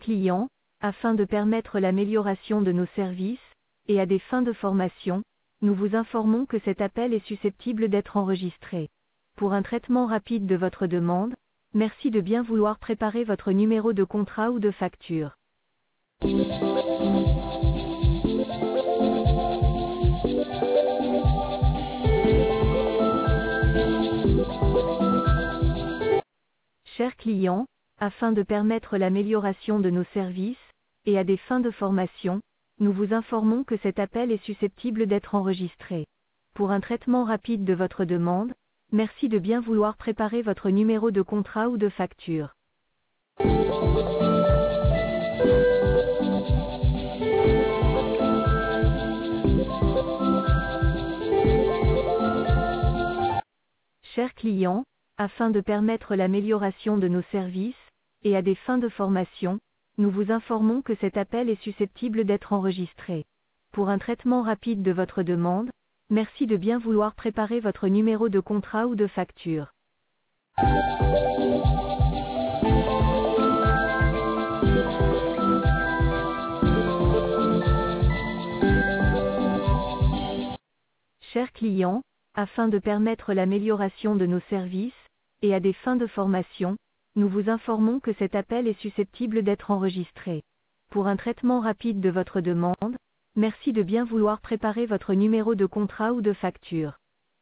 client, afin de permettre l'amélioration de nos services, et à des fins de formation, nous vous informons que cet appel est susceptible d'être enregistré. Pour un traitement rapide de votre demande, merci de bien vouloir préparer votre numéro de contrat ou de facture. Chers clients, afin de permettre l'amélioration de nos services, et à des fins de formation, nous vous informons que cet appel est susceptible d'être enregistré. Pour un traitement rapide de votre demande, merci de bien vouloir préparer votre numéro de contrat ou de facture. Chers clients, afin de permettre l'amélioration de nos services, et à des fins de formation, nous vous informons que cet appel est susceptible d'être enregistré. Pour un traitement rapide de votre demande, merci de bien vouloir préparer votre numéro de contrat ou de facture. Chers clients, afin de permettre l'amélioration de nos services, et à des fins de formation, nous vous informons que cet appel est susceptible d'être enregistré. Pour un traitement rapide de votre demande, merci de bien vouloir préparer votre numéro de contrat ou de facture.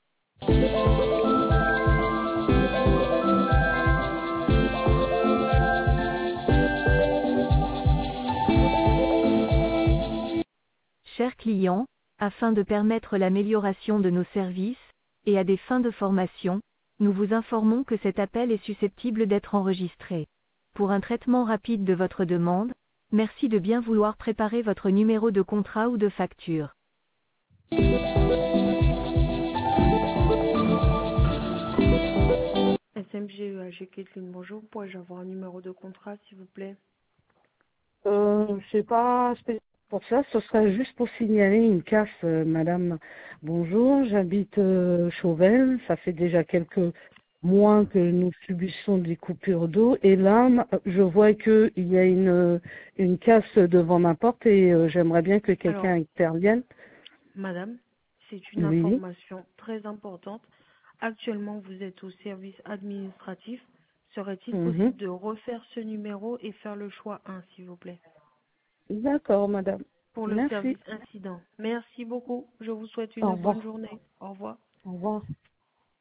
Chers clients, afin de permettre l'amélioration de nos services, et à des fins de formation, nous vous informons que cet appel est susceptible d'être enregistré. Pour un traitement rapide de votre demande, merci de bien vouloir préparer votre numéro de contrat ou de facture. SMG Kathleen, bonjour. Pourrais-je avoir un numéro de contrat, s'il vous plaît? C'est pas spécial pour ça, ce serait juste pour signaler une casse, madame. Bonjour, j'habite Chauvel, ça fait déjà quelques mois que nous subissons des coupures d'eau et là, je vois qu'il y a une casse devant ma porte et j'aimerais bien que quelqu'un intervienne. Madame, c'est une Oui. information très importante. Actuellement, vous êtes au service administratif. Serait-il possible de refaire ce numéro et faire le choix 1, s'il vous plaît? D'accord, madame. Pour le Merci. service incident. Merci beaucoup. Je vous souhaite une Au revoir. bonne journée. Au revoir. Au revoir.